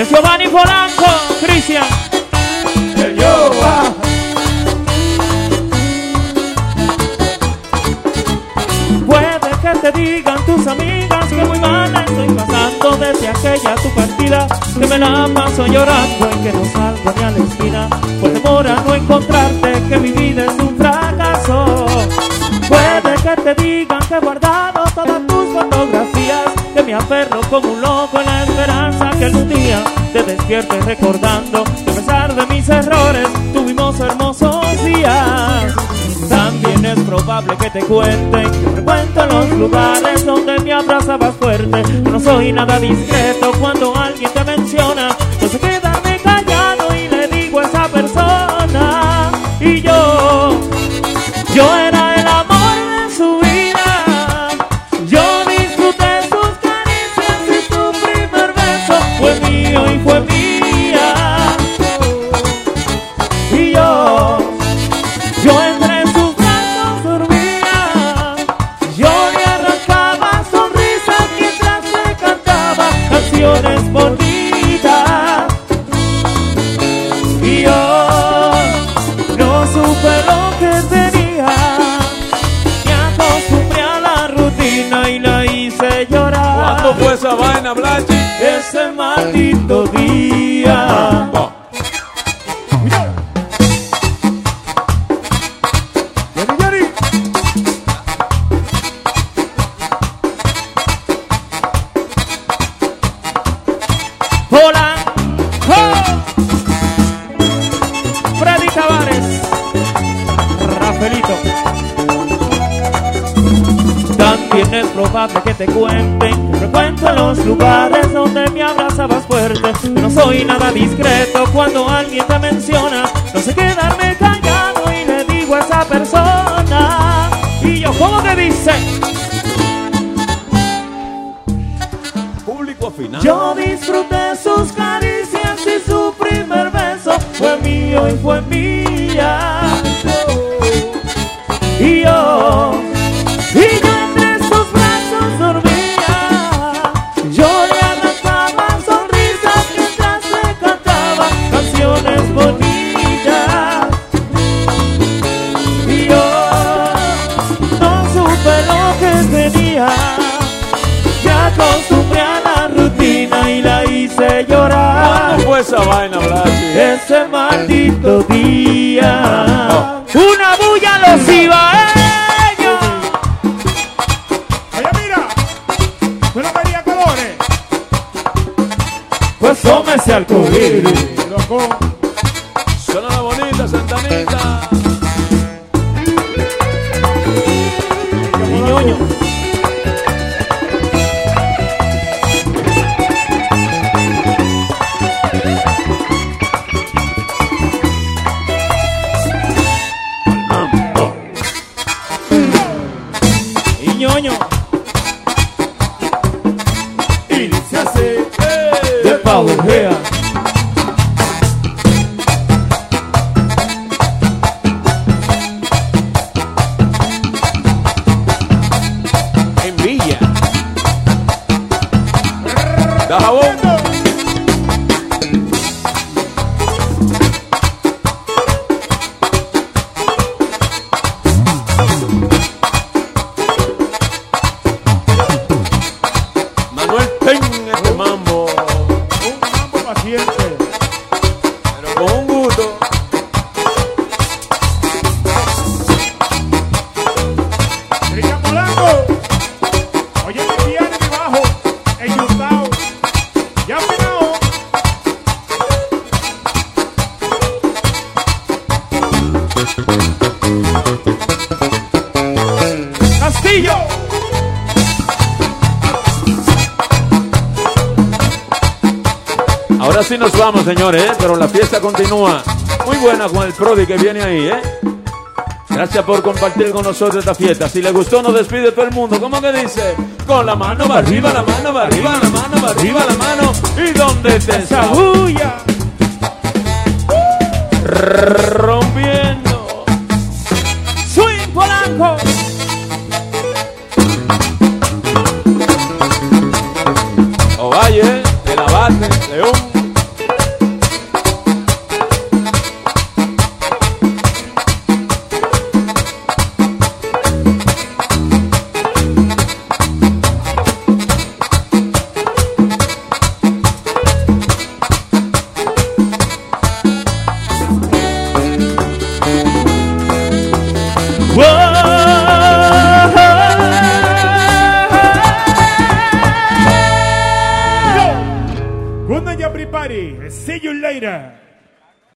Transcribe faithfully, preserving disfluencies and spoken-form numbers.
Es Giovanni Polanco, Cristian. El yo. Puede que te digan tus amigas que muy mal estoy pasando desde aquella tu partida, que me la paso llorando y que no salgo ni a la esquina por temor a no encontrarte, que mi vida es un fracaso. Puede que te digan que he guardado todas tus fotografías, que me aferro como un loco en la esperanza que algún día te despiertes recordando que a pesar de mis errores tuvimos hermosos días. También es probable que te cuenten que frecuento los lugares donde me abrazabas fuerte, que no soy nada discreto cuando alguien te menciona, no sé quedarme callado y le digo a esa persona. Y yo, yo era el amor de su vida, yo disfruté sus caricias y su primer beso fue mío y fue mía. Y yo, yo entré en sus brazos, dormía, yo le arrancaba sonrisas mientras le cantaba canciones bonitas. Y yo no supe lo que tenía, me acostumbré a la rutina y la hice llorar. ¿Cuándo fue esa vaina, Blachi? Ese maldito día. Oh. Hola, oh. Freddy Tavares, Rafaelito. También es probable que te cuenten que frecuento en los lugares donde me abrazabas fuerte, que no soy nada discreto cuando alguien te menciona, no sé quedarme callado y le digo a esa persona. Y yo, ¿cómo te dice? Público final. Yo disfruté sus caricias y su primer beso fue mío y fue mía. Y yo, y yo entre sus brazos dormía, yo le arrancaba sonrisas mientras le cantaba canciones bonitas. Y yo no supe lo que tenía, me acostumbré a la rutina y la hice llorar. ¿Cuándo fue esa vaina, Blachi? Ese maldito día. Oh. Una bulla a los ibaeños. Oye, mira, tú no querías colores. Pues tómese arcoíris. Loco. Suena la bonita, Santanita. Y ñoño. Ñoño. Y dice así, De Power Hair. en Villa. Da jabón. Manuel Pen, este mambo. Un mambo paciente. Pero con un gusto. Cristian Polanco. Oye, mi piano y mi bajo. El Yutao. Ya afinado. Castillo. Ahora sí nos vamos, señores, ¿eh? Pero la fiesta continúa. Muy buena con el Prodi que viene ahí, ¿eh? Gracias por compartir con nosotros esta fiesta. Si les gustó, nos despide todo el mundo. ¿Cómo que dice? Con la mano va arriba, la mano va arriba, la mano va arriba, la mano. ¿Y dónde te esa bulla? Rompiendo. Swing Polanco. Ovalle, El Abate, León. See you later.